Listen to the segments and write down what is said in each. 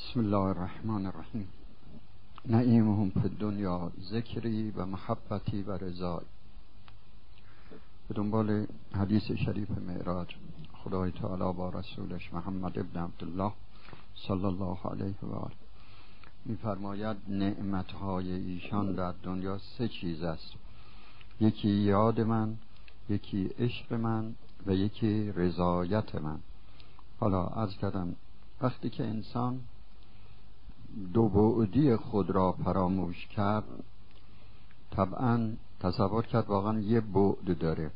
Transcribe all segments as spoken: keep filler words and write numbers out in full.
بسم الله الرحمن الرحیم. نعیمهم فی الدنیا ذکری و محبتی و رضای. به دنبال حدیث شریف معراج خدای تعالی با رسولش محمد ابن عبدالله صلی الله علیه و آله می‌فرماید نعمت‌های ایشان در دنیا سه چیز است: یکی یاد من، یکی عشق من و یکی رضایت من. حالا عرض کردم وقتی که انسان دو بعدی خود را فراموش کرد، طبعا تصور کرد واقعا یه بعد داره،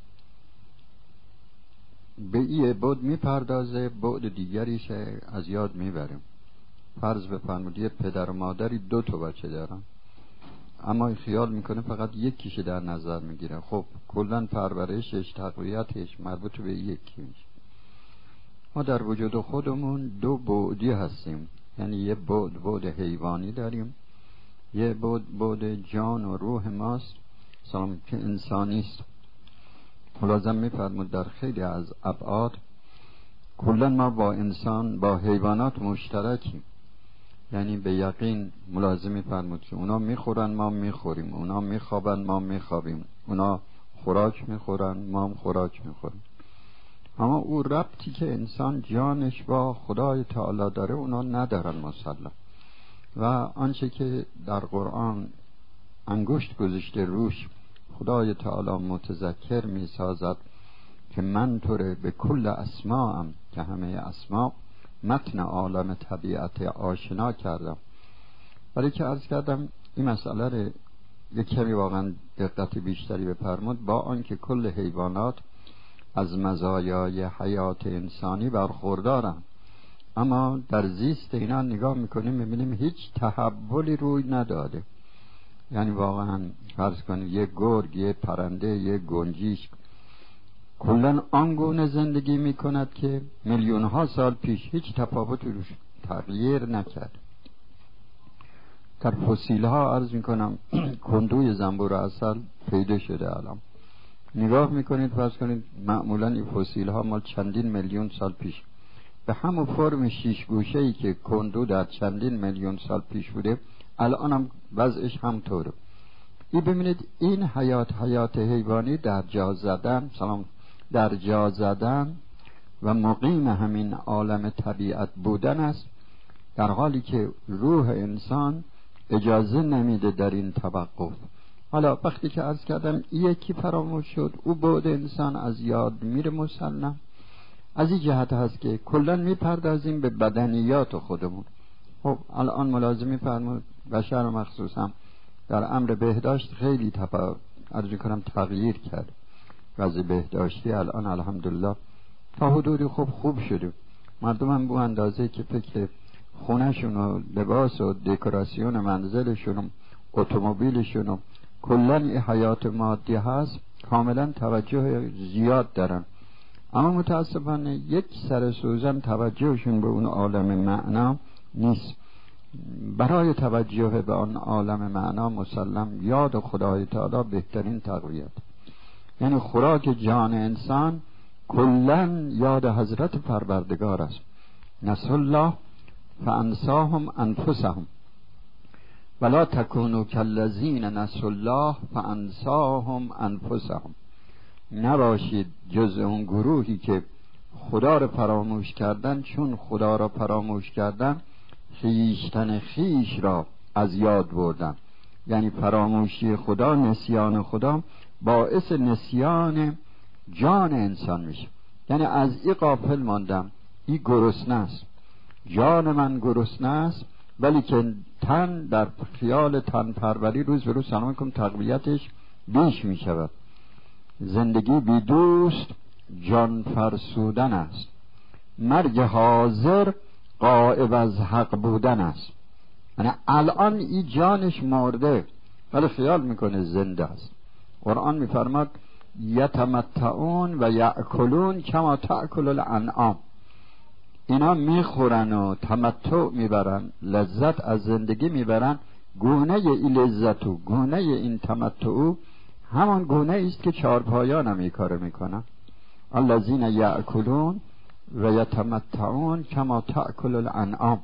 به یه بعد میپردازه، بعد دیگریش از یاد میبره. فرض بفرمایید پدر و مادری دو تا بچه دارن، اما خیال میکنه فقط یکیش در نظر میگیره. خب کلا پرورشش، تقویتش مربوط به یکی میشه. ما در وجود خودمون دو بعدی هستیم، یعنی یه بعد بعد حیوانی داریم، یه بعد بعد جان و روح ماست سلام که انسانی است. لازم میفرمود در خیلی از ابعاد کلا ما با انسان با حیوانات مشترکیم، یعنی به یقین ملازم میفرمود که اونا میخورن ما میخوریم، اونا میخوابن ما میخوابیم، اونا خوراک میخورن ما هم خوراک میخوریم. اما او ربطی که انسان جانش با خدای تعالی داره اونا ندارن مسلم. و آنچه که در قرآن انگشت گذاشته روش خدای تعالی متذکر می سازد که من توره به کل اسماءم، که همه اسماء متن عالم طبیعت آشنا کردم. برای که عرض کردم این مسئله رو یک کمی واقعا دقت بیشتری بفرمود، با آنکه کل حیوانات از مزایای حیات انسانی برخوردارن، اما در زیست اینا نگاه میکنیم میبینیم هیچ تحولی روی نداده. یعنی واقعا فرض کنید یه گرگ، یه پرنده، یه گنجیش کلن آنگونه زندگی میکند که میلیون ها سال پیش هیچ تفاوتی روش تغییر نکرد. در فسیل ها عرض میکنم کندوی زنبور عسل پیدا شده الان. نگاه میکنید فرض کنید معمولا این فسیل ها مال چندین میلیون سال پیش به همون فرم شیش گوشه ای که کندو در چندین میلیون سال پیش بوده الان هم وضعش همطوره. این ببینید این حیات حیات حیوانی در جا زدن سلام در جا زدن و مقیم همین عالم طبیعت بودن است، در حالی که روح انسان اجازه نمیده در این توقف. حالا وقتی که عرض کردم یکی فراموش شد، او بعد انسان از یاد میره مسلم. از این جهت هست که کلا میپردازیم به بدنیات خودمون. خب الان ملازم میفرمود بشر مخصوصا در امر بهداشت خیلی تفا عرض کنم تغییر کرد. وضع بهداشتی الان الحمدلله تا حدودی خوب خوب شده. مردم هم به اندازه که فکر خونهشون و لباس و دکوراسیون منزلشون و اتومبیلشون و کلا این حیات مادی هست کاملا توجه زیاد دارن، اما متاسفانه یک سر سوزن توجهشون به اون عالم معنا نیست. برای توجه به آن عالم معنا مسلم یاد خدای تعالی بهترین تقویت، یعنی خوراک جان انسان کلا یاد حضرت پروردگار است. نسوا الله فانساهم انفسهم ولا تکونوا کالذین نسوا الله فانساهم انفسهم. نباشید جز اون گروهی که خدا را فراموش کردن، چون خدا را فراموش کردن خویشتن خویش را از یاد بردن. یعنی فراموشی خدا، نسیان خدا باعث نسیان جان انسان میشه. یعنی از این غافل ماندم، این گرسنه است، جان من گرسنه است، ولی که تن در خیال تن پروری روز به روز سلام کن تقویتش بیش می شود. زندگی بی دوست جان فرسودن است، مرگ حاضر غائب از حق بودن است. یعنی الان این جانش مرده ولی خیال میکنه زنده است. قرآن میفرماد یتمتعون و یأکلون کما تأکل الانعام. اینا میخورن و تمتع میبرن، لذت از زندگی میبرن. گونه این لذت و گونه این تمتع همان گونه است که چارپایان هم این کار میکنن. الذین یأکلون و یتمتعون کما تأکل الانعام.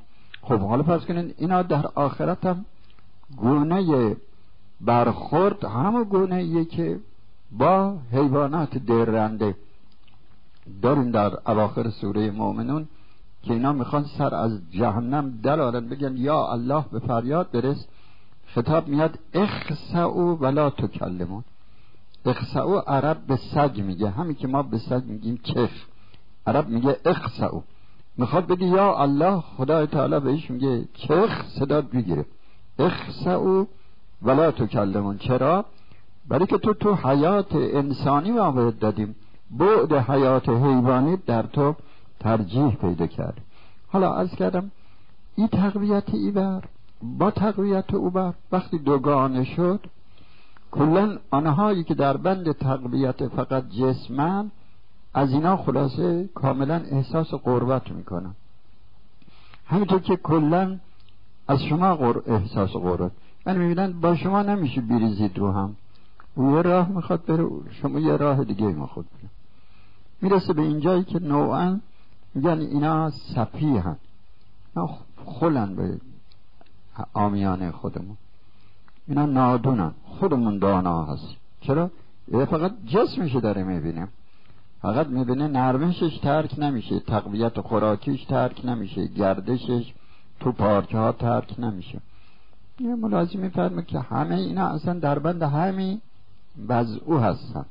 خب حالا فرض کنین اینا در آخرت هم گونه برخورد همون گونه ایه که با حیوانات درنده داریم در اواخر سوره مومنون که اینا میخوان سر از جهنم درآرن، بگن یا الله به فریاد برس. خطاب میاد اخسئوا ولا تکلمون. اخسئوا عرب به سگ میگه، همین که ما به سگ میگیم چخ، عرب میگه اخسئوا. میخواد بگه یا الله، خدای تعالی بهش میگه چخ، صدا بگیره. اخسئوا ولا تکلمون. چرا؟ برای که تو تو حیات انسانی ما بهت دادیم، بعد حیات حیوانی در تو ترجیح پیدا کرد. حالا عرض کردم این تقویت ایبر با تقویت اوبر وقتی دوگانه شد، کلن آنهایی که در بند تقویت فقط جسمن، از اینا خلاصه کاملا احساس قربت میکنن. همینطور که کلن از شما قر... احساس قربت، یعنی میبینن با شما نمیشه بریزید رو هم، او یه راه میخواد بره، شما یه راه دیگه میخواد بره. میرسه به اینجایی که نوعا میگن اینا سفیهن، اینا خلن به عامیانه خودمون، اینا نادونن، خودمون دانا هست. چرا؟ یه فقط جسمش داره میبینه، فقط میبینه نرمشش ترک نمیشه، تقویت خوراکیش ترک نمیشه، گردشش تو پارچه ها ترک نمیشه. یه ملازم میفرمه که همه اینا اصلا در بند همین وضعو هستن.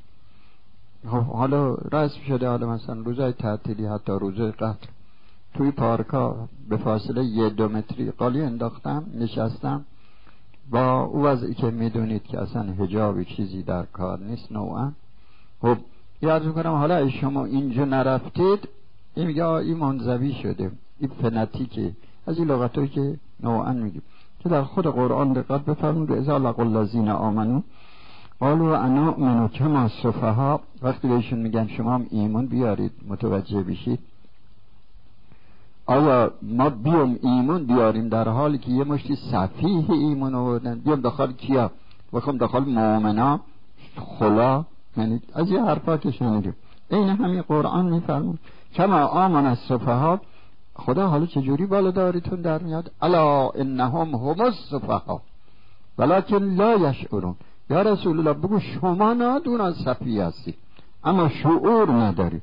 حالا رسم شده، حالا مثلا روزای تعطیلی، حتی روزای قطر، توی پارکا به فاصله یه دو متری قالی انداختم، نشستم با او وضعی که میدونید که اصلا حجابی چیزی در کار نیست نوعا. خب یاد میکنم حالا ای شما اینجا نرفتید، این میگه این منزوی شده، این فنتیکه، از این لغتایی که نوعا میگیم که در خود قرآن دقت بفرمایید. اذا لقوا الذین آمنوا قالوا انؤمن کما السفهاء، وقتی بهشون میگن شما هم ایمان بیارید، متوجه بشید، آیا ما بیام ایمان بیاریم در حالی که یه مشتی سفیه ایمان آوردن؟ بیام داخل کیا؟ بخوام داخل مؤمنا خلا، یعنی از یه حرفا که شنیدیم. این همین قرآن میفرمون کما آمن السفهاء. خدا حالا چجوری بالا داریتون در میاد؟ الا انهم هم السفهاء ولکن لا یشعرون. یا رسول الله بگو شما نادون از سفیه هستی اما شعور نداری.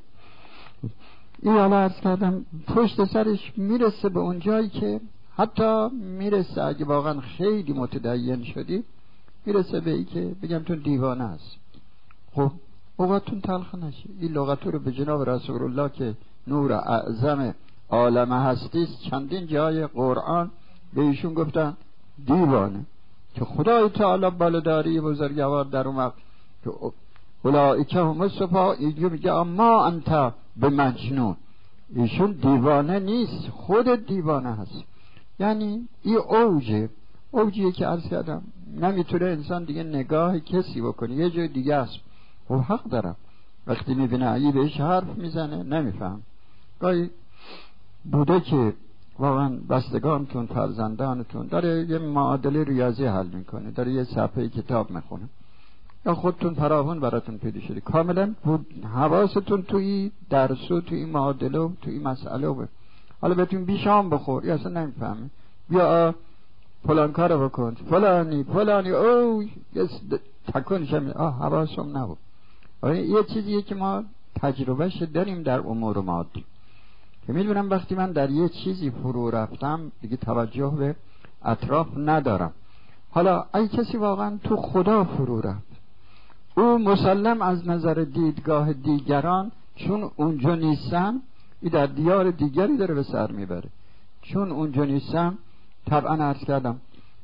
این حالا عرض کردم پشت سرش میرسه به اون جایی که حتی میرسه اگه واقعا خیلی متدین شدی، میرسه به ای که بگم تو دیوانه هست. خب اوقاتون تلخ نشه. این لغتو رو به جناب رسول الله که نور اعظم عالم هستیست چندین جای قرآن به ایشون گفتن دیوانه، که خدای تعالی بالاداری بزرگوار در اومد که اولئک هم السفهاء، اینجا میگه اما انت به مجنون. ایشون دیوانه نیست، خود دیوانه هست. یعنی این اوجه اوجیه که عرض کردم نمیتونه انسان دیگه نگاه کسی بکنه، یه جای دیگه است. و حق دارم وقتی میبینه ای بهش حرف میزنه نمیفهم. گاهی بوده که واقعا بستگانتون، فرزندانتون داره یه معادله ریاضی حل میکنه، داره یه صفحه کتاب میخونه، یا خودتون فراوان براتون پیدا شده، کاملا حواستون توی درس و توی معادله و توی مسئله و حالا بهتون بیشام بخور، یا اصلا نمیفهمه، بیا فلان کارو بکن، فلانی فلانی او تکونش هم آه حواسم نبود. یه چیزیه که ما تجربهش داریم در امور مادی، که میدونم وقتی من در یه چیزی فرو رفتم دیگه توجه به اطراف ندارم. حالا ای کسی واقعا تو خدا فرو رفت، او مسلم از نظر دیدگاه دیگران چون اونجا نیستم، ای در دیار دیگری داره به سر میبره. چون اونجا نیستم طبعا عرض کردم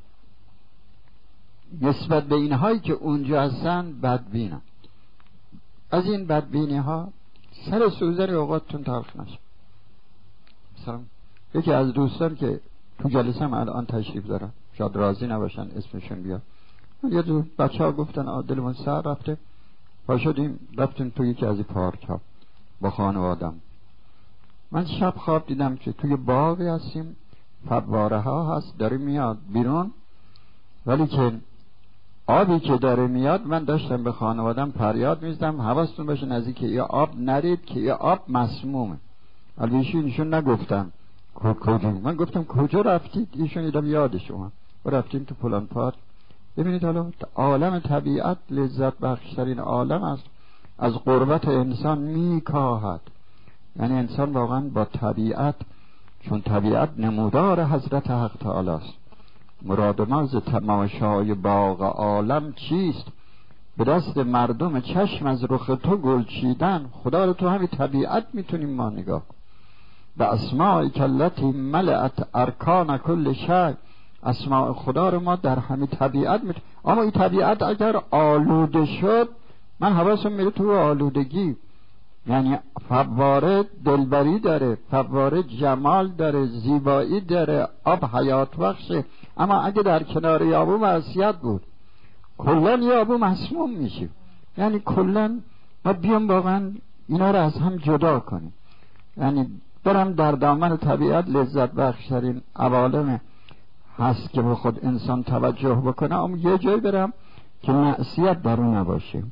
نسبت به اینهایی که اونجا هستن بدبینم. از این بدبینی ها سر سوزن اوقاتتون تلخ نشه. مثلا یکی از دوستان که تو جلسه هم الان تشریف دارن، شاید راضی نباشن اسمشون بیاد، یه دو بچه ها گفتن آدلمون سر رفته، با شدیم رفتیم توی یکی از این پارک ها با خانوادم. من شب خواب دیدم که توی باغی هستیم، فواره ها هست داره میاد بیرون، ولی که آبی که داره میاد من داشتم به خانوادم فریاد میزدم حواستون باشه نزدیک یه آب نرید که یه آب مسمومه. البته ایشون نگفتن کجا؟ من گفتم کجا رفتید؟ ایشون دیدم یاد شما رفتین تو فلان پارک. ببینید حالا عالم طبیعت لذت بخشترین عالم است، از قربت انسان میکاهد. یعنی انسان واقعا با طبیعت، چون طبیعت نمودار حضرت حق تعالی است. مراد ما از تماشای باغ عالم چیست؟ به دست مردم چشم از رخ تو گل چیدن. خدا رو تو همین طبیعت میتونیم ما نگاه کنیم. به اسماء کلتی ملأت ارکان کل شی، اسماء خدا رو ما در همین طبیعت میتونیم. اما این طبیعت اگر آلوده شد، من حواسم میره تو آلودگی. یعنی فواره دلبری داره، فواره جمال داره، زیبایی داره، آب حیات بخشه. اما اگه در کنار یابو معصیت بود، کلن یابو مسموم میشه. یعنی کلن ما بیام واقعا اینا رو از هم جدا کنیم. یعنی برم در دامن طبیعت لذت بخشترین عوالم هست که به خود انسان توجه بکنه، اما یه جایی برم که معصیت در اون نباشه.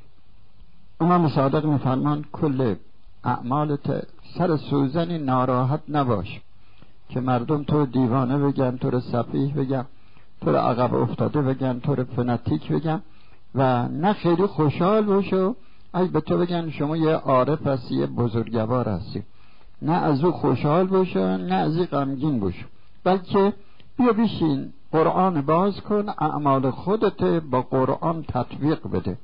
امام صادق میفرمان کل اعمالت سر سوزنی ناراحت نباش که مردم تو دیوانه بگن، تو رو سفیه بگن، تو رو عقب افتاده بگن، تو رو فناتیک بگن، و نه خیلی خوشحال باشو اگه به تو بگن شما یه عارف هستی، یه بزرگوار هستی. نه از او خوشحال باشو، نه از این غمگین باشو، بلکه بیا بشین قرآن باز کن، اعمال خودت با قرآن تطبیق بده.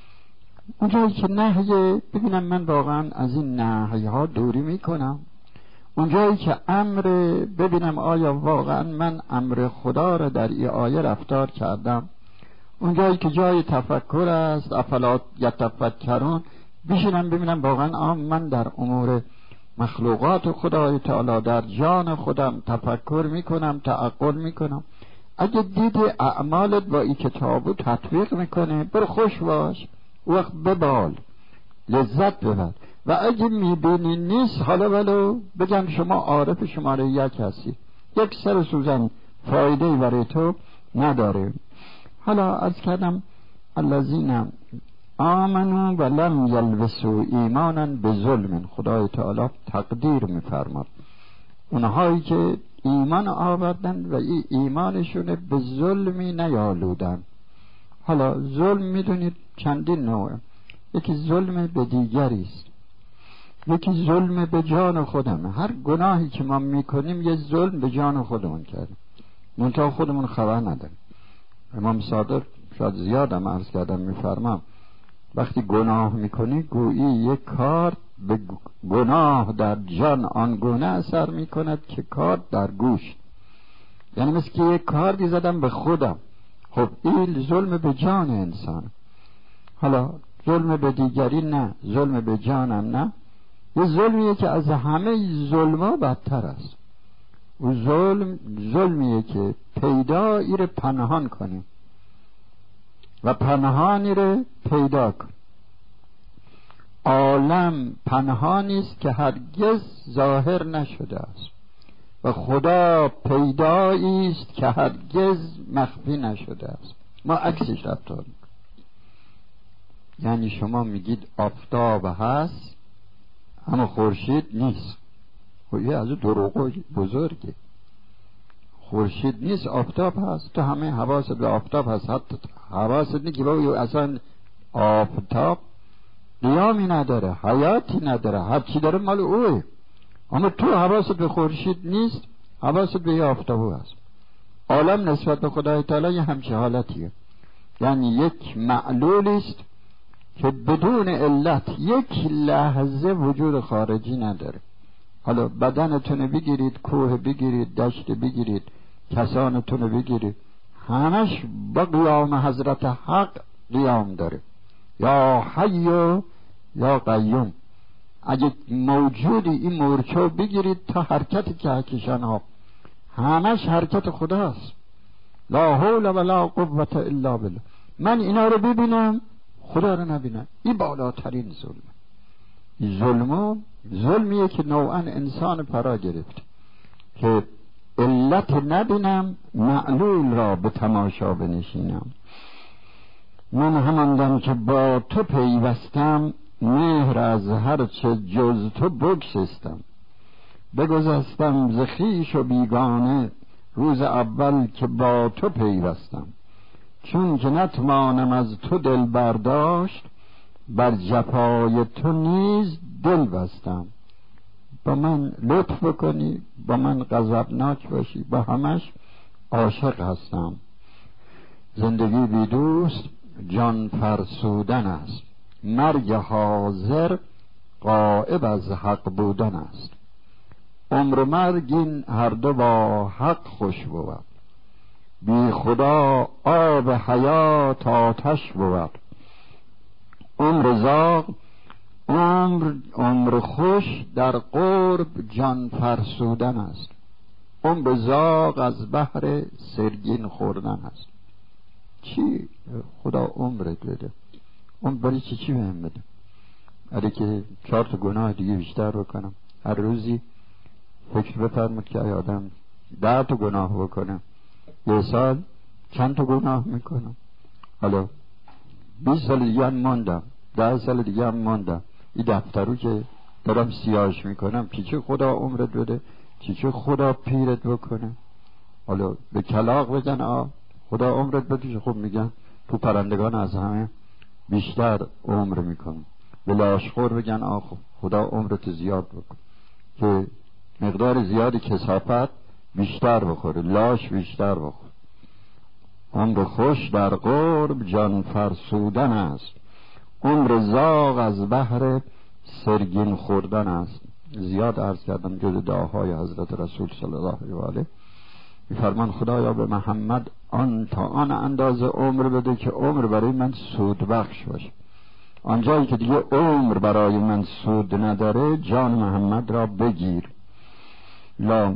اونجایی که نهیه ببینم من واقعا از این نهیه ها دوری میکنم، اونجایی که امر ببینم آیا واقعا من امر خدا را در این آیه رفتار کردم، اونجایی که جای تفکر است افلا یتفکرون بشینم ببینم واقعا آم من در امور مخلوقات خدای تعالی در جان خودم تفکر میکنم، تعقل میکنم. اگه دیدی اعمالت با این کتابو تطبیق میکنه، برو خوش باش، وقت ببال، لذت ببر. و اگه میبینی نیست، حالا ولو بگم شما عارف شماره یک هستی، یک سر سوزن فایده برای تو نداره. حالا از کردم الذین آمنوا و لم یلبسوا ایمانا بظلم، خدای تعالی تقدیر میفرماد اونهایی که ایمان آوردن و این ایمانشون به ظلمی نیالودن. حالا ظلم میدونید چندین نوعه، یکی ظلم به دیگری است، یکی ظلم به جان خودمه. هر گناهی که ما میکنیم یه ظلم به جان خودمون کردیم، منتها خودمون خبر نداریم. امام صادق شاید زیادم عرض کردم میفرمام وقتی گناه میکنی گویی یک کار به گناه در جان آنگونه اثر میکند که کار در گوش. یعنی مثل که یک کار زدم به خودم. خب این ظلم به جان انسان. حالا ظلم به دیگری نه، ظلم به جانم نه. یه ظلمیه که از همه ظلم‌ها بدتر است. و ظلم ظلمیه که پیدایی رو پنهان کنیم و پنهانی رو پیدا کن. عالم پنهانی است که هرگز ظاهر نشده است و خدا پیدایی است که هرگز مخفی نشده است. ما عکسش رفتار میکنیم. یعنی شما میگید آفتاب هست اما خورشید نیست. و یه از دروغ بزرگه. خورشید نیست، آفتاب هست. تو همه حواست به آفتاب هست، حتی حواست نیست که با اصلا آفتاب قیامی نداره، حیاتی نداره، هر چی داره مال اوه. اما تو حواست به خورشید نیست، حواست به آفتاب هست. عالم نسبت به خدای تعالی یه همچه حالتیه. یعنی یک معلول است که بدون علت یک لحظه وجود خارجی نداره. حالا بدنتون بگیرید، کوه بگیرید، دشت بگیرید، کسانتون بگیرید، همش با قیام حضرت حق قیام داره. یا حی یا قیوم. اگه موجودی این مورچو بگیرید تا حرکت کهکشان ها همش حرکت خداست. لا حول ولا قوة الا بالله. من اینا رو ببینم خدا رو نبینم، این بالاترین ظلم. ظلمو ظلمیه که نوعا انسان پرا گرفت که علت نبینم، معلول را به تماشا بنشینم. من هماندم که با تو پیوستم، مهر از هر چه جز تو بگسستم. بگذستم ز خویش و بیگانه، روز اول که با تو پیوستم. چون که نتوانم از تو دل برداشت، بر جفای تو نیز دل بستم. با من لطف بکنی، با من غضبناک باشی، با همش عاشق هستم. زندگی بی دوست جان فرسودن است، مرگ حاضر غایب از حق بودن است. عمر و مرگ این هر دو با حق خوش بود، بی خدا آب حیات آتش بود. عمر زاغ عمر عمر خوش در قرب جان فرسودن است. عمر زاغ از بحر سرگین خوردن است. چی خدا عمرت بده؟ عمر برای چی چی بهم بده؟ اگه که چهار تا گناه دیگه بیشتر بکنم، هر روزی فکر بفرمود که ای آدم ده تا گناه بکنم، یه سال چند تا گناه میکنم. حالا بیست سال دیگه هم ماندم، ده سال دیگه هم ماندم، این دفترو که دارم سیاهش میکنم، چی چه خدا عمرت بده، چی چه خدا پیرت بکنه. حالا به کلاغ بگن آ خدا عمرت بده، خب میگن تو پرندگان از همه بیشتر عمر میکنم. به لاشخور بگن آ خدا عمرت زیاد بکن، که مقدار زیادی کثافت بیشتر بخوره، لاش بیشتر بخوره. عمر خوش در قرب جان فرسودن است، عمر زاغ از بحر سرگین خوردن است. زیاد عرض کردم جز دعاهای حضرت رسول صلی الله علیه و آله میفرمان خدایا به محمد آن تا آن اندازه عمر بده که عمر برای من سود بخش باشه. آنجایی که دیگه عمر برای من سود نداره جان محمد را بگیر. لا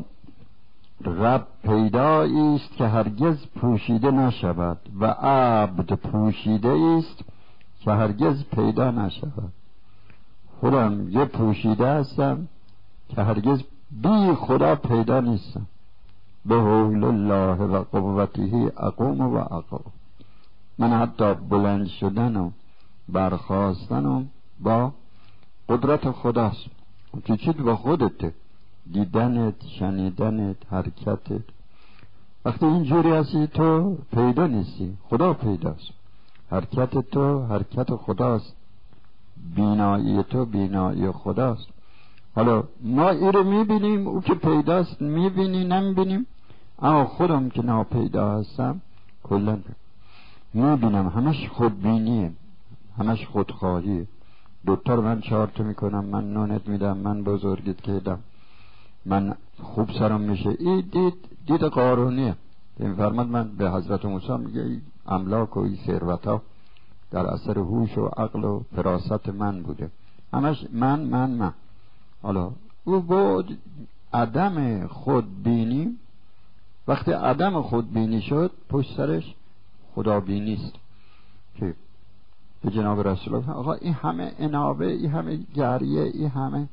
رب پیدایی است که هرگز پوشیده نشود و عبد پوشیده است که هرگز پیدا نشود. خودم یه پوشیده هستم که هرگز بی خدا پیدا نیستم. به حول الله و قوته اقوم و اقوم. من حتی بلند شدن و برخاستن و با قدرت خداست. که چیت با خودته، دیدنت، شنیدنت، حرکتت. وقتی اینجوری هستی تو پیدا نیستی، خدا پیداست. حرکت تو حرکت خداست، بینایی تو بینایی خداست. حالا ما این رو میبینیم، او که پیداست میبینی نمیبینیم، اما خودم که ناپیدا هستم کلا میبینم. همش خودبینیه، همش خودخواهیه. دوتا رو من چهار تا میکنم، من نونت میدم، من بزرگت کردم، من خوب سرم میشه. این دید دید قارونیه. این فرماد من به حضرت موسی میگه ای املاک و ای ثروت ها در اثر هوش و عقل و فراست من بوده، همش من من من. حالا او بود عدم خودبینی. وقتی عدم خودبینی شد پشت سرش خدابینی است که به جناب رسول الله آقا این همه انابه، این همه گریه، این همه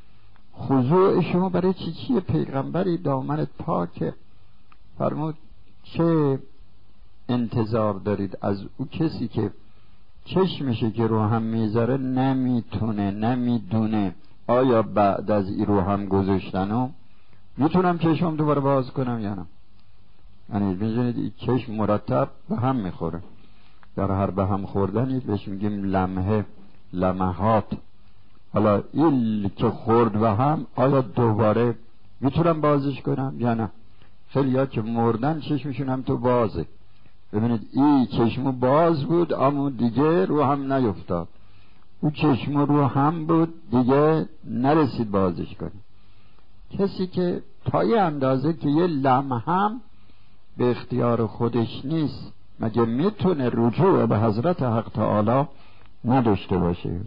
خضوع شما برای چی چیه؟ پیغمبری دامنت پاکه. فرمود چه انتظار دارید از او کسی که چشمشه که رو هم میذاره نمیتونه نمیدونه آیا بعد از این رو هم گذاشتنم میتونم چشمم دوباره باز کنم یا نه؟ یعنی میدونید این چشم مرتب به هم میخوره، در هر به هم خوردنی بهش میگیم لمحه، لمحات. حالا این که خورد به هم آیا دوباره میتونم بازش کنم یا نه؟ خیلی ها که مردن چشمشون هم تو بازه. ببینید این چشمو باز بود اما دیگه رو هم نیفتاد، اون چشمو رو هم بود دیگه نرسید بازش کنه. کسی که تا یه اندازه که یه لمحه هم به اختیار خودش نیست مگه میتونه رجوع به حضرت حق تعالی نداشته باشه؟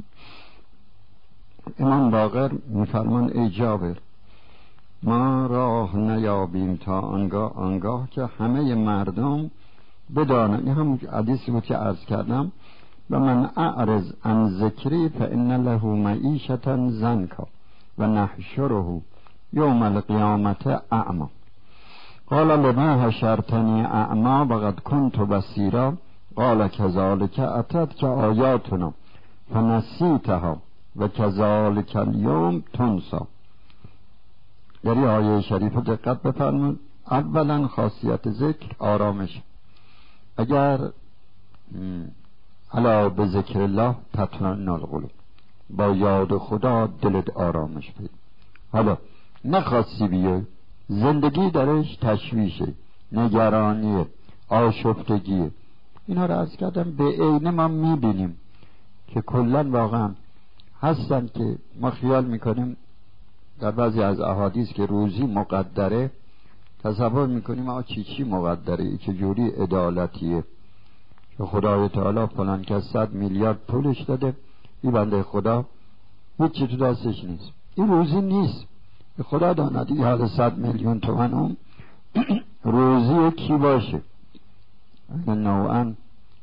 امام باقر میفرمان ای جابر ما راه نیابیم تا آنگاه آنگاه که همه مردم بدانن. این هم حدیثی بود که عرض کردم و من اعرض عن ذکری فإن له معیشة ضنکا و نحشره یوم القیامت اعما. قال لما حشرتنی اعما وقد كنت بصیرا قال كذلك اتتك آیاتنا فنسیتها و كذلك اليوم تنسا. در این آیه شریف دقت بفرمایید. اولا خاصیت ذکر آرامش. اگر الا به ذکر الله تطمئن القلوب، با یاد خدا دلت آرامش پیدا. حالا نخواستی بیای، زندگی درش تشویشه، نگرانیه، آشفتگیه. اینا رو عرض کردم به عینه ما میبینیم که کلن واقعا هستن که ما خیال میکنیم در بعضی از احادیث که روزی مقدره، تصور میکنیم آقا چی چی مقدره، ای که جوری عدالتیه که خدای تعالی فلان کس صد میلیارد پولش داده، این بنده خدا هیچی تو دستش نیست. این روزی نیست، خدا داند این حال صد میلیون تومن اون روزی کی باشه. نوعا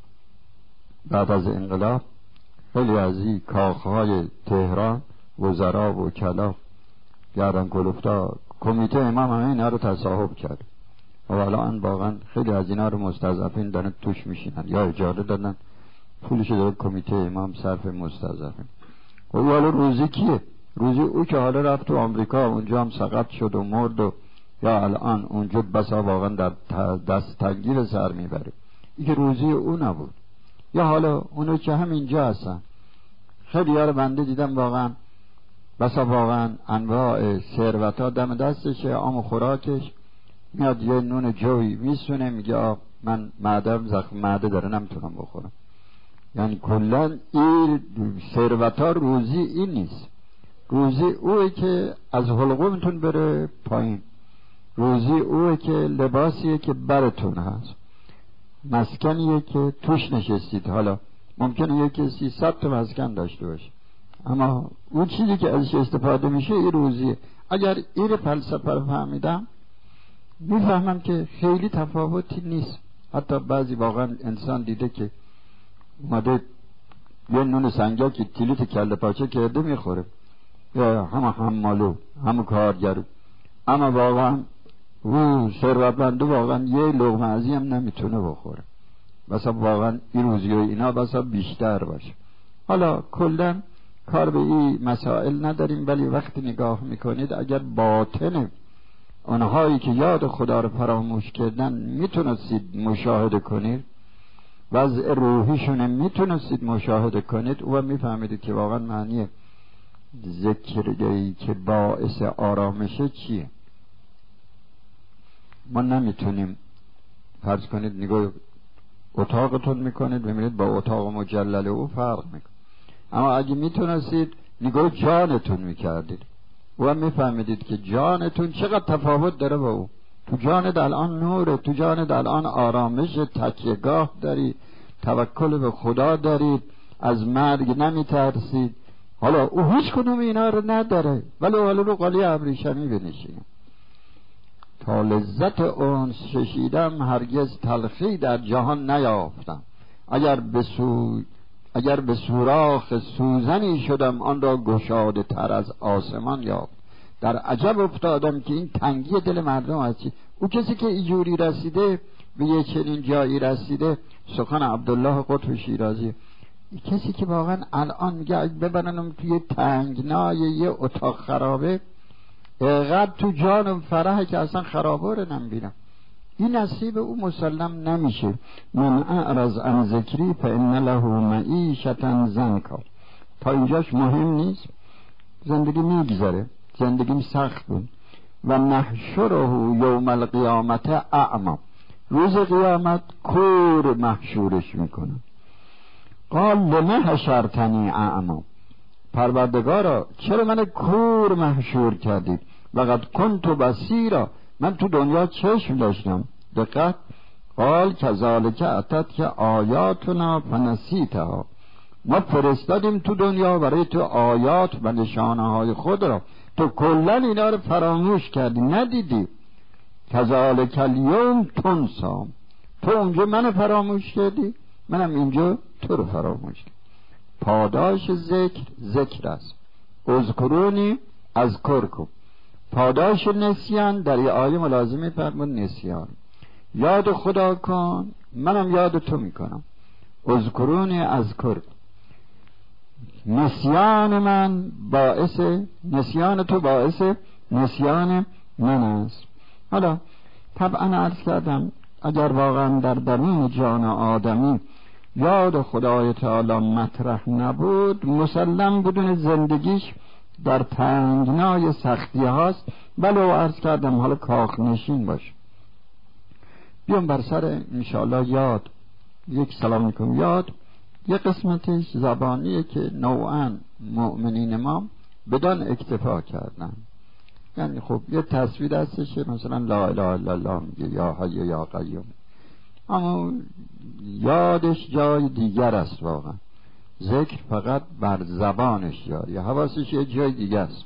بعد از انقلاب خیلی از این کاخهای تهران وزرا و وکلا گردن کلفتا کمیته امام همه اینا رو تصاحب کرد و الان واقعا خیلی از اینا رو مستضعفین دارن توش میشینن یا اجازه دادن پولش داره کمیته امام صرف مستضعفین. و حالا روزی کیه؟ روزی او که حالا رفت تو آمریکا اونجا هم سقط شد و مرد و یا الان اونجا بسا واقعا در دست تنگی به سر میبره. این که روزی او نبود. یا حالا اونو که هم اینجا هستن، خیلی ها رو بنده دیدم واقعا بسا واقعا انواع ثروت ها دم دستشه، آم خوراکش میاد یه نون جوی میسونه میگه آه من معدم زخم معده داره نمیتونم بخورم. یعنی کلن این ثروت ها روزی این نیست. روزی اوه که از حلقومتون بره پایین، روزی اوه که لباسیه که براتون هست، مسکنیه که توش نشستید. حالا ممکنه یک کسی صد تا مسکن داشته باشه اما اون چیزی که ازش استفاده میشه این روزیه. اگر این فلسفه رو فهمیدم میفهمم که خیلی تفاوتی نیست. حتی بعضی واقعا انسان دیده که اومده یه نون سنگاکی کلیت کله پاچه کرده میخوره، یا همه حمالو همه کارگرو، اما واقعا او ثروتمنده واقعا یه لقمه ازی هم نمیتونه بخوره. بسا واقعا این روزی و اینا بسا بیشتر باشه. حالا کلن کار به این مسائل نداریم، ولی وقتی نگاه میکنید اگر باطن اونهایی که یاد خدا رو فراموش کردن میتونستید مشاهده کنید، وضع روحیشون میتونستید مشاهده کنید، او میفهمید که واقعا معنی ذکری که باعث آرامشه چیه. ما نمیتونیم فرض کنید نگاه اتاقتون میکنید ببینید با اتاق مجلل او فرق میکنه، اما اگه میتونستید نگاه جانتون میکردید و میفهمیدید که جانتون چقدر تفاوت داره با او. تو جانت الان نوره، تو جانت الان آرامش، تکیهگاه داری، توکل به خدا دارید، از مرگ نمیترسید. حالا او هیچ کدوم اینا رو نداره، ولی حالا رو قالی ابریشمی بنشینه. تا لذت اونس ششیدم هرگز تلخی در جهان نیافتم، اگر به سو اگر به سوراخ سوزنی شدم آن را گشاده تر از آسمان یافت. در عجب افتادم که این تنگی دل مردم از چی. او کسی که اینجوری رسیده به یه چنین جایی رسیده، سخن عبدالله قطب شیرازی، کسی که واقعا الان میگه اگه ببرنم توی تنگنای یه اتاق خرابه اقدر تو جانم فرحه که اصلا خرابه رو نمیبینم، این نصیب او مسلم نمیشه. من اعرض عن ذکری فإن له معیشة ضنکا. تا اینجاش مهم نیست، زندگی میگذره، زندگیم سخت بود. و نحشره یوم القیامت اعما، روز قیامت کور محشورش میکنم. قال لما حشرتنی اعما، پروردگارا چرا من کور محشور کردید؟ وقد کنت بصیرا، من تو دنیا چشم داشتم. دقت. قال کذالک اتت که آیاتنا فنسیتها، ما فرستادیم تو دنیا برای تو آیات و نشانه های خود را، تو کلن اینا رو فراموش کردی، ندیدی. کذالک الیوم تنسا، تو اونجا منو فراموش کردی، منم اینجا تو رو فراموش کردم. پاداش ذکر ذکر است. اذکرونی اذکرکم. پاداش نسیان در یه آیه ملازمه فرمود نسیان. یاد خدا کن منم یاد تو میکنم. اذکرونی اذکرکم. نسیان من باعث، نسیان تو باعث نسیان من است. حالا طبعا عرض کردم اگر واقعا در درون جان آدمی یاد خدای تعالی مطرح نبود، مسلم بدون زندگیش در تنگنای سختی هاست، ولو عرض کردم حالا کاخ نشین باشه. بیام بر سر انشاءالله یاد یک سلام میکنم. یاد یک قسمتش زبانیه که نوعا مؤمنین ما بدان اکتفا کردن. یعنی خب یه تصویر هستش مثلا لا اله الا الله میگه، یا حی یا قیوم، اما یادش جای دیگر است. واقعا ذکر فقط بر زبانش یاد، یا حواسش یه جای دیگر است.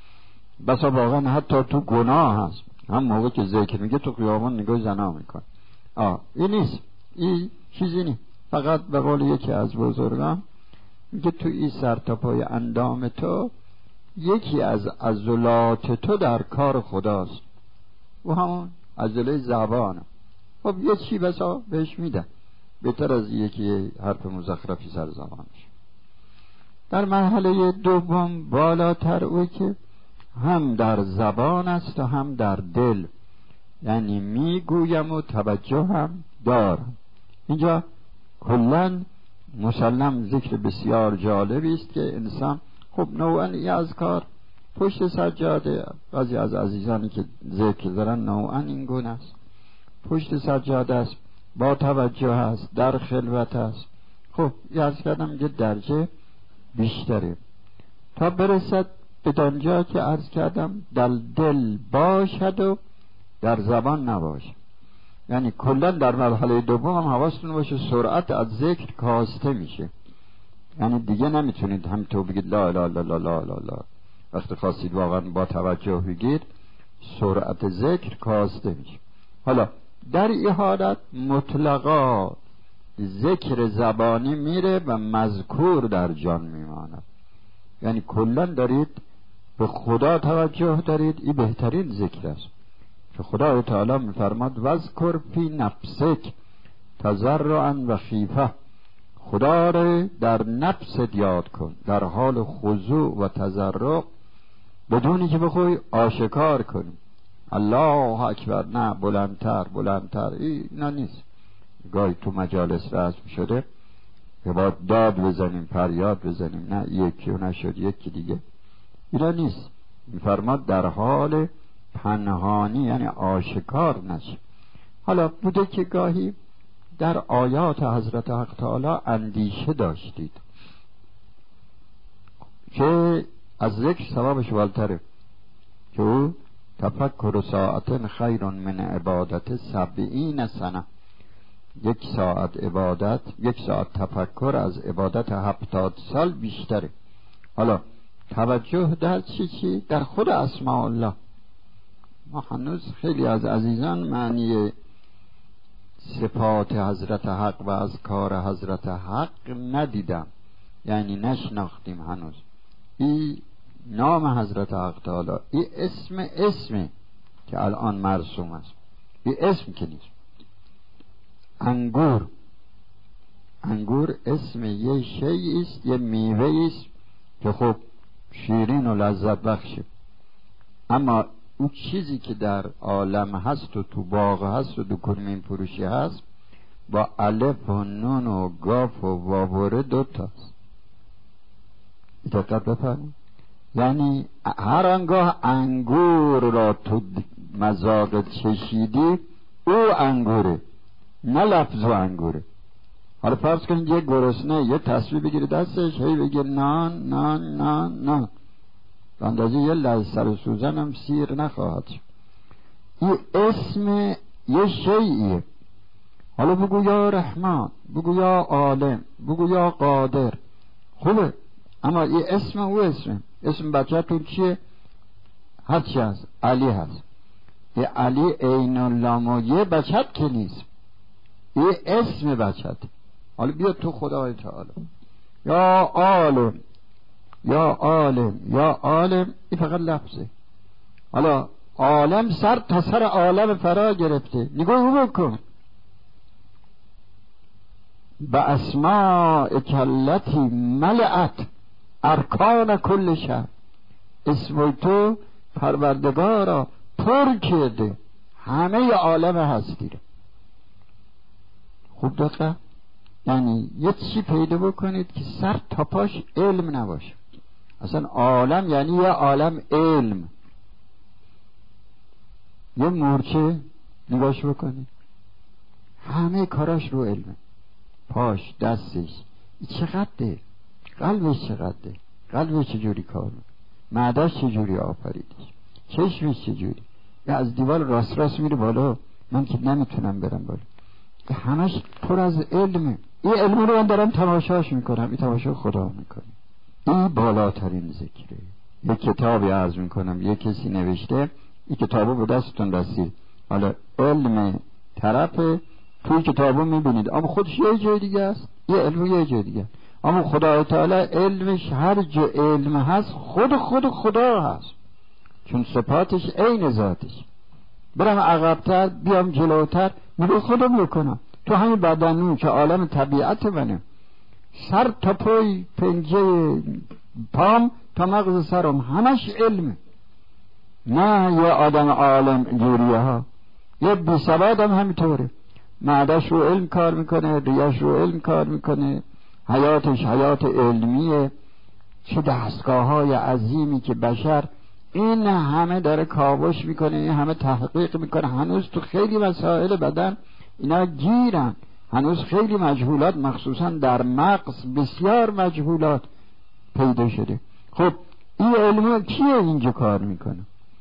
بسا واقعا حتی تو گناه هست، هم موقع که ذکر میگه تو قیامون نگاه زنا میکن. آه این نیست، این چیزی نیست. فقط به قول یکی از بزرگان میگه تو این سر تا پای اندام تو یکی از عضلات تو در کار خداست، و همون عضله زبانه. خب یه چی بسا بهش میدن بهتر از یکی حرف مزخرفی سر زبانش. در مرحله دوم بالاتر اوی که هم در زبان است و هم در دل، یعنی میگویم و توجه هم دارم. اینجا کلن مسلم ذکر بسیار جالبی است که انسان خب نوعا ای از کار پشت سجاده، بعضی از عزیزانی که ذکر دارن نوعا این گونه است، پشت سجاده است، با توجه است، در خلوت است. خب یعرض کردم یه درجه بیشتره تا برسد به دانجا که عرض کردم در دل باشد و در زبان نباشد. یعنی کلا در مرحله دوم هم حواستون باشه سرعت از ذکر کاسته میشه. یعنی دیگه نمیتونید هم تو بگید لا لا لا لا لا لا لا، وقتی خواستید واقعا با توجه بگید سرعت ذکر کاسته میشه. حالا در این حالت مطلقا ذکر زبانی میره و مذکور در جان میماند. یعنی کلا دارید به خدا توجه دارید، این بهترین ذکر است که خدا تعالی میفرماد وذکر فی نفسک تضرعا و خیفه، خدا را در نفست یاد کن در حال خضوع و تضرع، بدونی که بخوای آشکار کنی الله اکبر، نه بلندتر بلندتر، اینا نیست. گاهی تو مجالس رسم شده که باید داد بزنیم فریاد بزنیم، نه یکی و نشد یکی دیگه، اینا نیست. میفرماد در حال پنهانی یعنی آشکار نشه. حالا بوده که گاهی در آیات حضرت حق تعالی اندیشه داشتید که از ذکر ثوابش بالتره، که او تفکر ساعت خیر من عبادت سبعین سنه، یک ساعت عبادت، یک ساعت تفکر از عبادت هفتاد سال بیشتره. حالا توجه در چی چی؟ در خود اسماء الله. ما هنوز خیلی از عزیزان معنی صفات حضرت حق و از کار حضرت حق ندیدم، یعنی نشناختیم هنوز. این نام حضرت حق تعالی، این اسم اسمه که الان مرسوم است، این اسم که نیست. انگور، انگور اسم یه شیئی است، یه میوه‌ای است که خب شیرین و لذت بخشه، اما اون چیزی که در عالم هست و تو باغ هست و دو کرمین فروشی هست با الف و نون و گاف و واوره دوتاست. دقت بفرمایید. یعنی هر آنگاه انگور را تو مذاقت چشیدی او انگوره، نه لفظ و انگوره. حالا فرض کنید یک گرسنه یه تسبیح بگیره دستش، هی بگه نان نان نان نان، به اندازه یه لحظه سر سوزن هم سیر نخواهد شد. این اسم یه شیئیه. حالا بگو یا رحمان، بگو یا عالم، بگو یا قادر، خوبه، اما این اسم او اسم اسم بچه‌تون چیه؟ هر چی هست، علی هست. یه علی عین اللامویه بچه‌ت که نیست، این اسم بچه‌ت. حالا بیا تو خدای تعالی یا عالم یا عالم یا عالم، این فقط لفظه. حالا عالم سر تا سر عالم فرا گرفته، نگاه بکن با اسماء کلتی ملعت ارکان کل شهر. اسم تو پروردگارا پر کرده همه عالم هستی رو. خوب دقیقه، یعنی یه چی پیدا بکنید که سر تا پاش علم نباشه. اصلا عالم یعنی یه عالم علم. یه مورچه نگاش بکنید، همه کاراش رو علمه، پاش، دستش، چقدره، قلبش چقدره، قلبش چجوری کار میکنه، معدهش چجوری آفریدش، چشمش چجوری، یا از دیوار راست راست میره بالا، من که نمیتونم برم بالا، همش پر از علمه. این علم رو من دارم تماشاش میکنم، این تماشا خدا میکنم. این بالاترین ذکره. یک کتابی عرض میکنم، یک کسی نوشته، این کتابو به دستتون رسید، حالا علم طرف توی کتابو میبینید، اما خودش یه جای دیگه است، یه علم یه جای دیگه، اما خدای تعالی علمش هر جا علم هست خود خود خدا هست، چون صفاتش عین ذاتش. برم عقبتر بیام جلوتر، میگه خدا میکنم تو همین بدنون که عالم طبیعت منه، سر تا پای پنجه پام تا مغز سرم همش علمه. نه یه آدم عالم جوریه ها، یه بی سواد هم همینطوره، معدش رو علم کار میکنه، ریش رو علم کار میکنه، حیاتش حیات علمیه. چه دستگاه های عظیمی که بشر این همه داره کاوش میکنه، این همه تحقیق میکنه، هنوز تو خیلی مسائل بدن اینا گیرن، هنوز خیلی مجهولات مخصوصا در مغز بسیار مجهولات پیدا شده. خب این علم کیه اینجا کار میکنه؟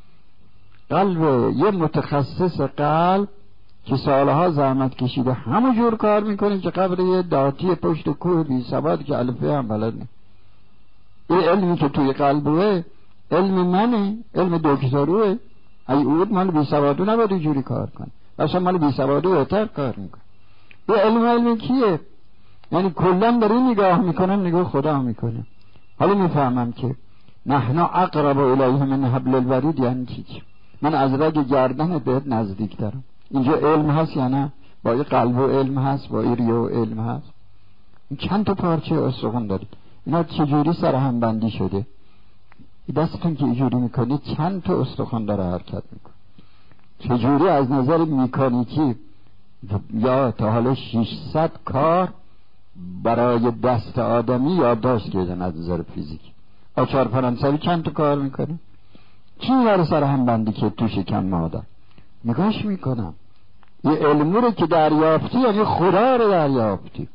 قلب یه متخصص قلب که سالها زحمت کشیده همه جور کار میکنه که قبر یه داتی پشت کوه بی سواد که الفه هم بلد نه. این علمی که توی قلبه علم منه، علم دکتروه، ای اود مال بی سوادو نباید اینجوری کار کنه، اصلا مال بی سوادو بهتر کار میکنه. این علم علم کیه؟ یعنی کلا داره نگاه میکنه، نگاه خدا میکنه. حالا میفهمم که نحن اقرب الیه من حبل الورید یعنی چی؟ من از رگ گردن بهت نزدیک دارم. اینجا علم هست یا نه؟ با این قلب و علم هست، با این ریه و علم هست. این چند تا پارچه استخوان دارید، اینا چجوری سر هم بندی شده؟ دستتون که اینجوری میکنید چند تا استخوان داره حرکت میکنه، چجوری از نظر میکانیکی یا تا حالا ششصد کار برای دست آدمی یادداشت کردن از نظر فیزیکی. آچار فرانسوی چند تا کار میکنه؟ چی داره سر هم بندی که تو شکم مادر؟ نگاش میکنم یه علمی رو که دریافتی یعنی خدا رو دریافتی.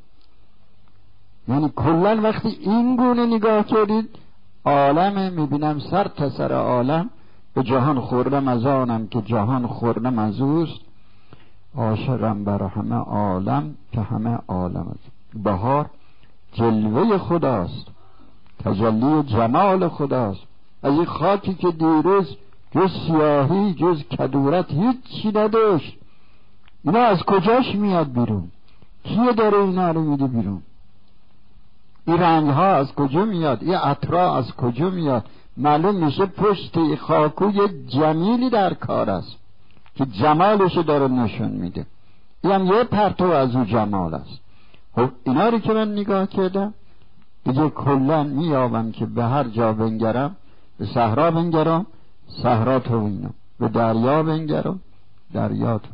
یعنی کلن وقتی این گونه نگاه کردید عالم میبینم سر تا سر عالم به جهان خورم از آنم که جهان خورم از اوست، عاشقم بر همه عالم که همه عالم است. بهار جلوه خداست، تجلی جمال خداست. از این خاکی که دیروز جز سیاهی جز کدورت هیچی نداشت، اینا از کجاش میاد بیرون؟ کیه داره اینا رو میده بیرون؟ این رنگ ها از کجا میاد؟ این عطرها از کجا میاد؟ معلوم میشه پشت این خاکو یه جمیلی در کار است که جمالشو داره نشون میده. این هم یه پرتو از او جمال است. خب اینا رو که من نگاه کردم دیگه کلن میابم که به هر جا بنگرم، به صحرا بنگرم صحرا تو اینو، به دریا بنگرم دریا تو.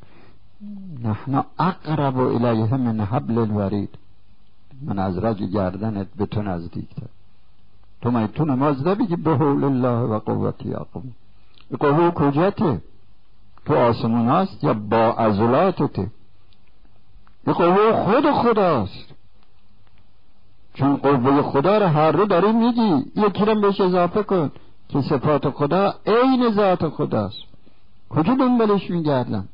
نحن اقرب الیه من حبل الورید، من از رگ گردنت به تو نزدیکتر. تو می تو نماز نبیگی به حول الله و قوتی اقوم. قوه کجاته؟ تو آسمون هست یا با عضلاتته؟ این قوه خود خداست، چون قوه خدا رو هر رو داری میگی، یکی رو بهش اضافه کن که صفات خدا عین ذات خداست. کجا دنبالش میگردم؟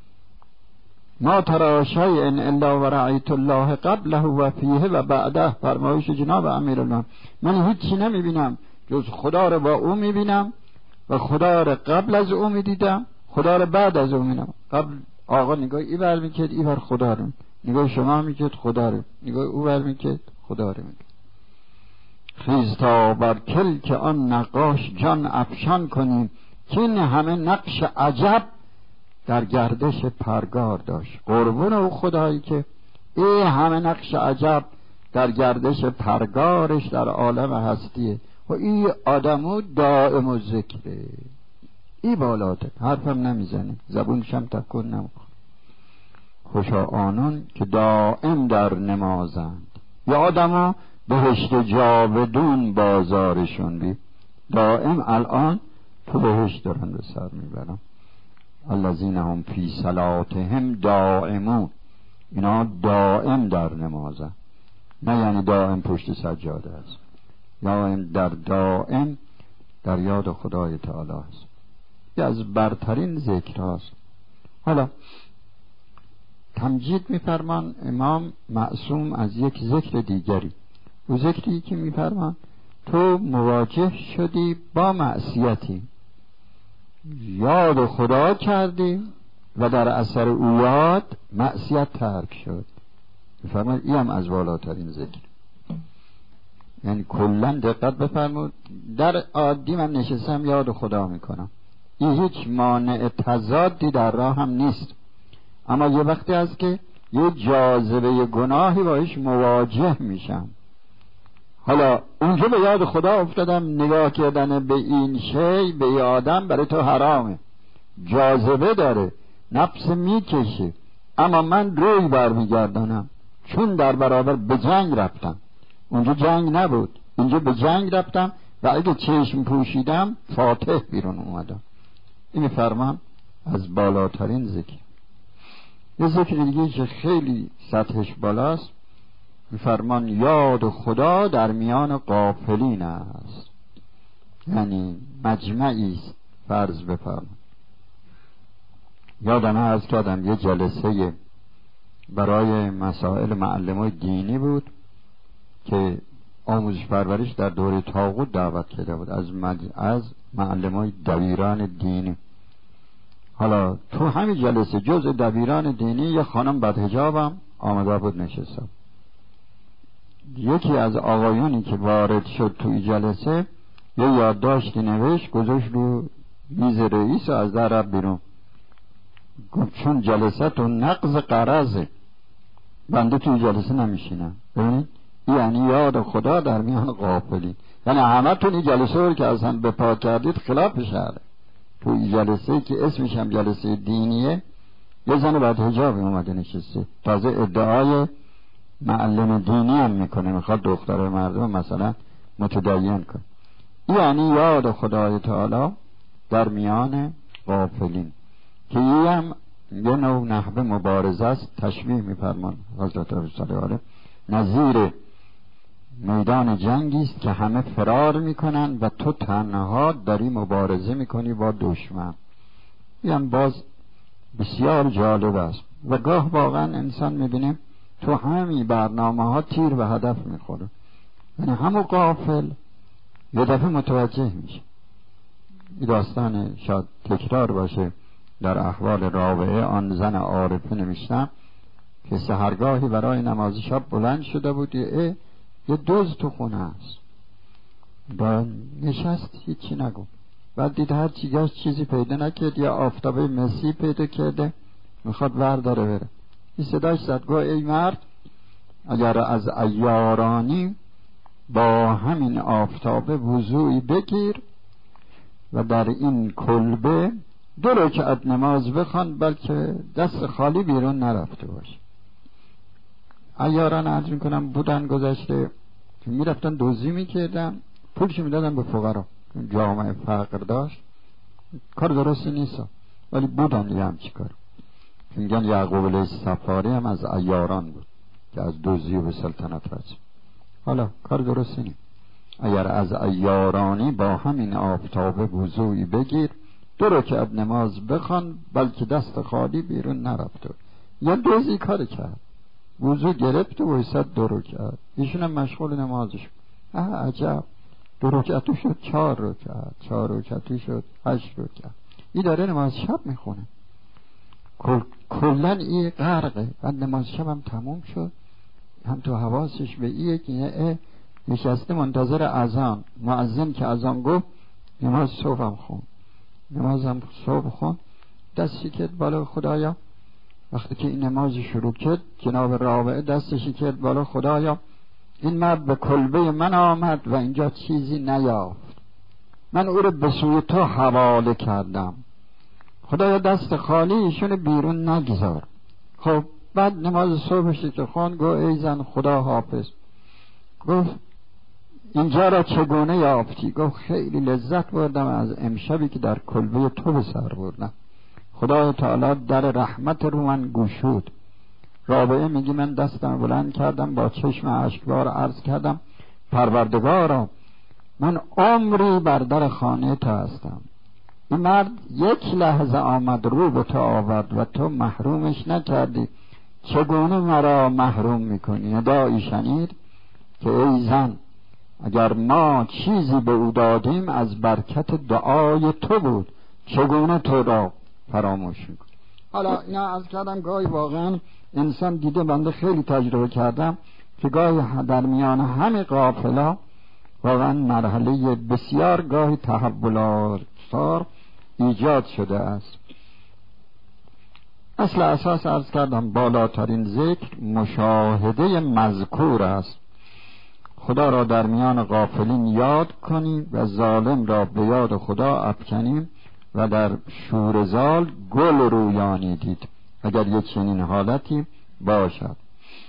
ما ترى شیء الا ورأیت الله قبله و فیه و بعده، فرمایش جناب امیرالمومنین. من هیچی نمیبینم جز خدا رو با او میبینم و خدا رو قبل از او میدیدم، خدا رو بعد از او میبینم. قبل آقا نگاه ای بر میکرد، ای بر خدا رو، نگاه شما میکرد خدا رو، نگاه او بر میکرد خدا رو میکرد. خیز تا بر کل که آن نقاش جان افشان کنیم، که این همه نقش عجب در گردش پرگار داشت. قربون او خدایی که این همه نقش عجب در گردش پرگارش در عالم هستیه. و این آدمو دائم و ذکره، ای بالاتر، حرفم نمیزنه، زبونش هم تکون نمیخوره. خوشا آنان که دائم در نمازند، یا آدمو بهشت جاودون بازارشون بی، دائم الان تو بهشت دارن به سر میبرن. الذین هم فی صلاتهم دائمون، اینا دائم در نمازن، نه یعنی دائم پشت سجاده است، یا در دائم در یاد خدای تعالی است. یه از برترین ذکر هاست. حالا تمجید میفرمان امام معصوم از یک ذکر دیگری، او ذکری که میفرمان تو مواجه شدی با معصیتی، یاد خدا کردی و در اثر او یاد معصیت ترک شد، میفرماید این هم از بالاترین ذکر. یعنی کلا دقت بفرمود، در عادی من نشستم یاد خدا میکنم، این هیچ مانع تضادی در راه هم نیست، اما یه وقتی هست که یه جاذبه گناهی باش مواجه میشم. حالا اونجا به یاد خدا افتادم، نگاه کردن به این شی، به این آدم برای تو حرامه، جاذبه داره، نفس میکشه، اما من روی برمیگردانم، چون در برابر به جنگ رفتم، اونجا جنگ نبود، اینجا به جنگ رفتم و اگه چشم پوشیدم فاتح بیرون اومدم. این فرمان از بالاترین ذکر. یه ذکر دیگه که خیلی سطحش بالاست، فرمان یاد خدا در میان غافلین است، یعنی مجمعی است. فرض بفرمان یادم عرض کردم یه جلسه برای مسائل معلمای دینی بود که آموزش پرورش در دوره طاغوت دعوت کرده بود از مج... از معلمای دبیران دینی. حالا تو همین جلسه جز دبیران دینی یه خانم بدحجابم آمده بود نشستم. یکی از آقایونی که وارد شد توی جلسه یه یادداشتی نوشت گذاشت رو میز رئیس و از در رفت بیرون. گفت چون جلسه تو نقض قرضه، بنده توی جلسه نمیشینم. ببینید یعنی یاد خدا در میان غافلین، یعنی همه تون این جلسه رو که از هم به پا کردید خلاف شهره. توی جلسه که اسمش هم جلسه دینیه یه زن بدحجابی اومده نشسته، تازه ادعای معلم دینی هم میکنه، میخواد دختر مردم مثلا متدین کنه. یعنی یاد خدای تعالی در میان غافلین که یه هم یه نوع نحوه مبارزه است. تشبیه میفرمان حضرت رسول الله نظیر میدان جنگی است که همه فرار میکنن و تو تنها داری مبارزه میکنی با دشمن. این هم باز بسیار جالب است و گاه واقعا انسان میبینه تو همین برنامه ها تیر به هدف میخوره، یعنی همون غافل یه دفعه متوجه میشه. این داستان شاید تکرار باشه، در احوال رابعه آن زن عارفه نوشتم که سحرگاهی برای نماز شب بلند شده بود، یه یه دوز تو خونه است و نشست هیچی نگو، بعد دید هر چی گشت چیزی پیدا نکرد، یا آفتابه مسی پیدا کرده میخواد ورداره بره. این صداش زد گفت ای مرد اگر از عیارانی با همین آفتابه وضوعی بگیر و در این کلبه دو رکعت نماز بخوان بلکه دست خالی بیرون نرفته باشه. عیاران عرض میکنم بودن گذشته که میرفتن دوزی میکردن پولش میدادن به فقرا، جامعه فقر داشت، کار درستی نیست ولی بودن یه همچی کار. میگن یعقوب علیه السفاری هم از عیاران بود که از دوزی و به سلطنت رسید. حالا کار درستی نیست. اگر از عیارانی با همین آفتابه وضوعی بگیر دو رکعت نماز بخوان بلکه دست خالی بیرون نرفته. یا دوزی کار کرد، وضو گرفت و ایستاد دو رکعت، ایشون هم مشغول نمازش. اه عجب، دو رکعتو شد چهار رکعت، چهار رکعتو شد هشت رکعت. این داره نماز شب میخونه. کل کلن این غرقه. بعد نماز شب هم تموم شد، هم تو حواسش به ایه که نشسته منتظر اذان. مؤذن که اذان گفت نماز صبح هم خون، نماز هم صبح خون، دستی کرد بالا خدایا. وقتی که این نماز شروع کرد جناب رابعه دستشی کرد بالا خدایا این مرد به کلبه من آمد و اینجا چیزی نیافت، من او رو به سوی تو حواله کردم، خدایا دست خالی ایشون بیرون نگذار. خب بعد نماز صبحش که خوان گفت ای زن خدا حافظ. گفت اینجا را چگونه یافتی؟ گفت خیلی لذت بردم از امشبی که در کلبه تو به سر بردم. خدا تعالی در رحمت رو من گشود. رابعه میگی من دستم بلند کردم با چشم اشکبار عرض کردم پروردگارا من عمری بر در خانه تو هستم. این مرد یک لحظه آمد رو به تو آورد و تو محرومش نکردی، چگونه مرا محروم میکنی؟ ندایی شنید که ای زن اگر ما چیزی به او دادیم از برکت دعای تو بود، چگونه تو را فراموش میکنی؟ حالا اینا از کردم گاهی واقعا انسان دیده، بنده خیلی تجربه کردم که گاهی در میان همه قافله واقعا مرحله بسیار گاهی تحولات ایجاد شده است. اصل اساس عرض کردم بالاترین ذکر مشاهده مذکور است. خدا را در میان غافلین یاد کنیم و ظالم را به یاد خدا افکنیم و در شورزال گل رویانی دید اگر یک چنین حالتی باشد.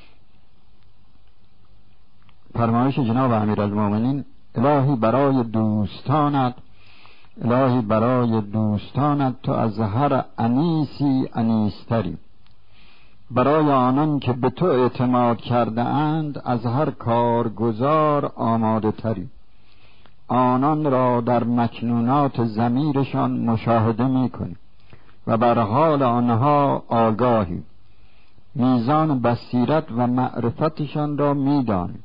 فرمایش جناب امیرالمومنین الهی برای دوستانت الهی برای دوستانت تو از هر انیسی انیستری، برای آنان که به تو اعتماد کرده اند از هر کارگزار آماده تری. آنان را در مکنونات ضمیرشان مشاهده می کنی و بر حال آنها آگاهی، میزان بصیرت و معرفتشان را می دانی.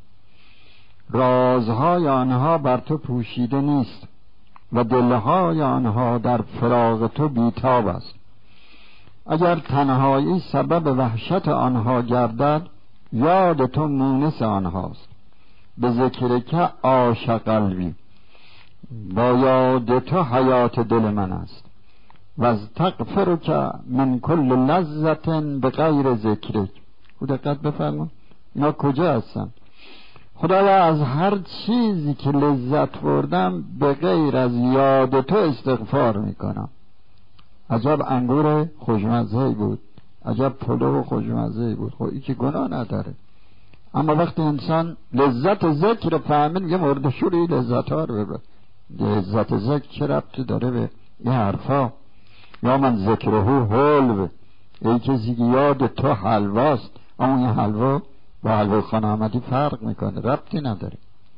رازهای آنها بر تو پوشیده نیست و دلهای آنها در فراق تو بیتاب است. اگر تنهایی سبب وحشت آنها گردد یاد تو مونس آنهاست. به ذکر که عاشق قلبی، با یاد تو حیات دل من است. و از تغفر که من کل لذت به غیر ذکرک. خود دقت بفرمون اینا کجا هستن؟ خدایا از هر چیزی که لذت بردم به غیر از یاد تو استغفار میکنم. عجب انگور خوشمزه بود، عجب پلو خوشمزه بود، خب این که گناه نداره. اما وقتی انسان لذت ذکر فهمید میگه مرد شوری لذت ها رو ببر. لذت ذکر چه ربطی داره به این حرفا؟ یا من ذکرهو حلو، ای کسی که یاد تو حلواست، اما این حلوا با حلوا خانه آمدی فرق میکنه، ربطی نداره.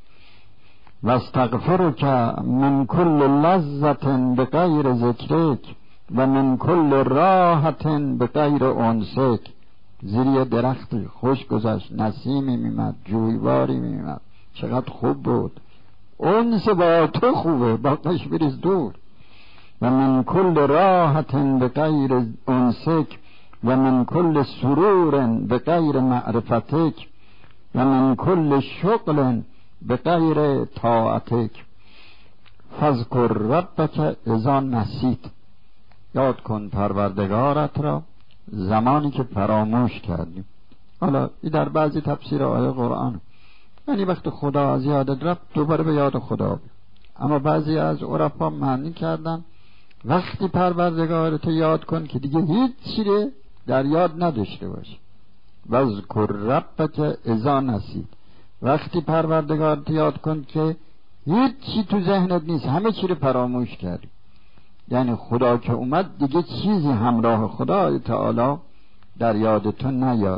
و استغفر که من کل لذت به غیر ذکرک و من کل راحت به غیر انسک. زیر درختی خوش گذشت، نسیمی میمد، جویباری میمد، چقدر خوب بود. انس با تو خوبه، باقیش بریز دور. و من کل راحت به غیر انسک و من کل سرور به غیر معرفتک و من کل شغل به غیر طاعتک. فذکر ربک اذا نسیت. یاد کن پروردگارت را زمانی که فراموش کردیم. حالا این در بعضی تفسیر آیه قرآن، یعنی وقت خدا از یادت رفت دوباره به یاد خدا بید. اما بعضی از عرفا معنی کردن وقتی پروردگارت یاد کن که دیگه هیچ چیزی در یاد نداشته باشی. وذکر ربک اذا نسیت. وقتی پروردگارت یاد کن که هیچ چی تو ذهنت نیست، همه چی رو فراموش کردی. یعنی خدا که اومد دیگه چیزی همراه خدا تعالی در یاد تو نیاد.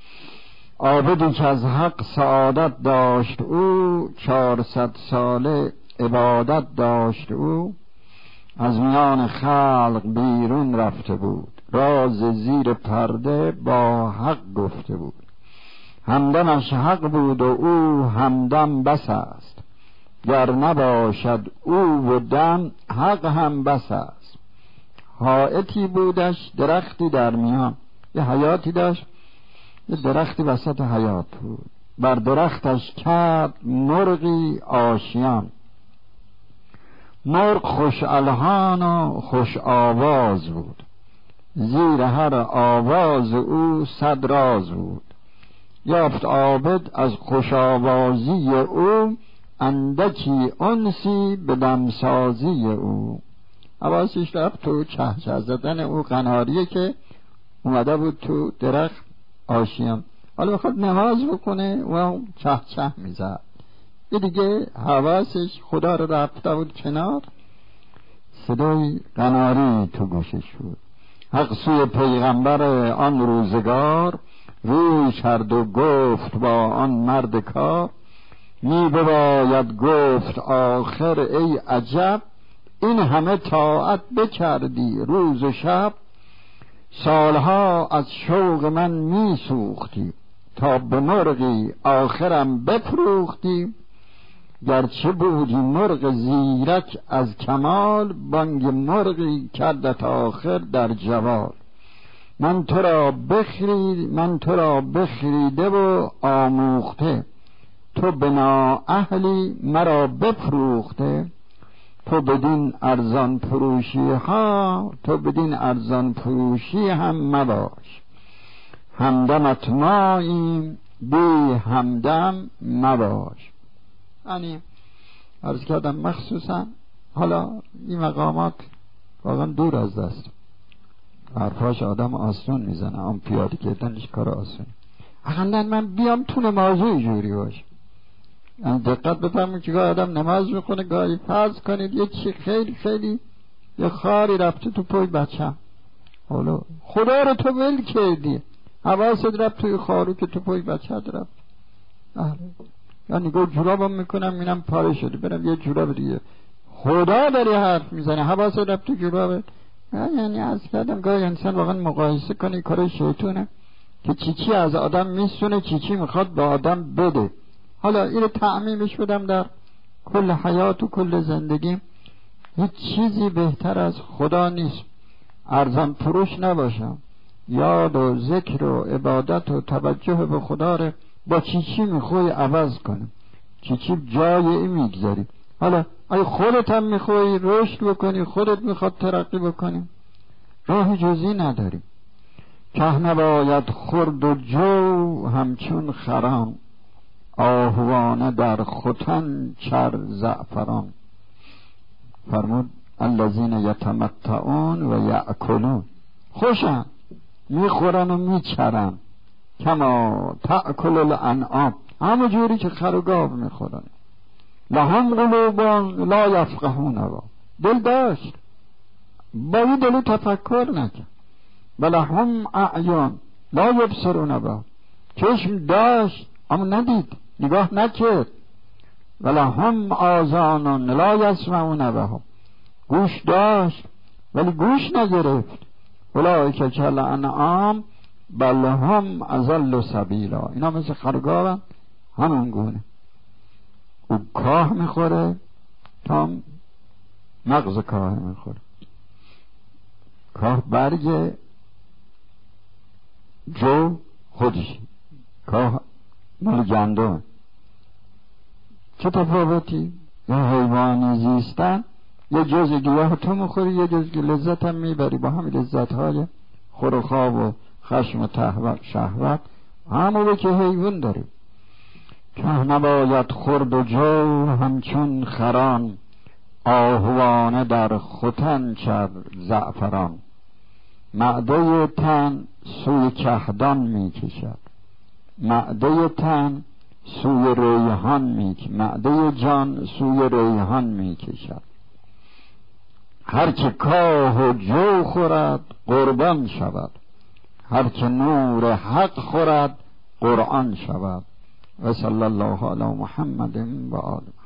عابدی که از حق سعادت داشت او، چهارصد ساله عبادت داشت او، از میان خلق بیرون رفته بود، راز زیر پرده با حق گفته بود. همدمش حق بود و او همدم بس است، گر نباشد او و دم حق هم بس است. حائطی بودش درختی در میان، یه حیاتی داشت، یه درختی وسط حیات بود. بر درختش کرد مرغی آشیان، مرغ خوش الحان و خوش آواز بود، زیر هر آواز او صد راز بود. یافت عابد از خوشآوازی او، اندکی انسی به دمسازی او. حواسش رفت تو چه چه زدن او قناریه که اومده بود تو درخت آشیان، حالا بخواد نماز بکنه و چه چه میزد. یه دیگه حواسش خدا رو رفته بود کنار، صدای قناری تو گوشش بود. حق سوی پیغمبر آن روزگار، روی کرد و گفت با آن مرد کار، می بباید گفت آخر ای عجب، این همه طاعت بکردی روز و شب. سالها از شوق من می سوختی، تا به مرغی آخرم بفروختی. گرچه بودی مرغ زیرک از کمال، بانگ مرغی کردت آخر در جوال. من تو را بخرید من تو را بخریده و آموخته، تو بنا اهلی مرا بفروخته. تو بدین ارزان فروشی ها تو بدین ارزان فروشی هم مباش. همدمت ماییم بی همدم مباش. یعنی عرض کردم مخصوصا حالا این مقامات واقعا دور از دست، حرفاش آدم آسون میزنه، اون پیاده کردنش کار آسون. اقلا من بیام تو نمازه جوری باشه. یعنی دقت بفرمایید که گاهی آدم نماز میخونه، گاهی فرض کنید یه چی خیلی خیلی یه خاری رفته تو پای بچم، حالا خدا رو تو ول کردی، حواست رفت توی خارو که تو پای بچه رفت. یا نگاه جورابم میکنم اینم پاره شده، برم یه جوراب دیگه. خدا داری حرف میزنه، حواست رفت تو جورابت. یعنی از کردم گاهی انسان واقعا مقایسه کنی کار شیطونه که چی چی از آدم میسونه، چی چی میخواد به آدم بده. حالا اینو تعمیمش بدم در کل حیات و کل زندگی. هیچ چیزی بهتر از خدا نیست. ارزان فروش نباشم، یاد و ذکر و عبادت و توجه به خدا رو با چی چی میخوای عوض کنم، چی چی جای این میگذاری. حالا آیا خودت هم میخوای رشد بکنی، خودت میخواد ترقی بکنی، راه جزی نداریم. که نباید خورد و جو همچون خران، آهوانه در ختن چر زعفران. فرمود الذین یتمتعون و یأکلون، خوشن میخورن و میچرن، کما تأکل الانعام، همه جوری که خر و گاو میخورن. لهم قلوبان لا یفقهون با، دل داشت با این دل تفکر نکرد. ولهم اعیان لا یبصرون با، چشم داشت اما ندید، نگاه نکرد. ولهم آذان لا یسمعون بها، گوش داشت ولی گوش نگرفت. اولئک کالانعام بل هم اضل سبیلا، اینا مثل خرگاون همون گونه. او کاه میخوره تا مغز کاه میخوره. کاه برگ جو خودش، کاه مال گندم. چه تفاوتی؟ یه حیوانی زیستن، یه جز گیاه تو میخوری، یه جز لذت هم میبری. با همین لذت های خور و خواب و خشم و شهوت همون که حیوان داره. که نباید خورد و جو همچون خران، آهوانه در ختن چر زعفران. معده تن سوی کهدان میکشد، معده تن سوی ریحان میکشد، معده جان سوی ریحان میکشد. هر که کاه و جو خورد قربان شود، هر که نور حق خورد قرآن شود. و صلی الله علی محمد و آله.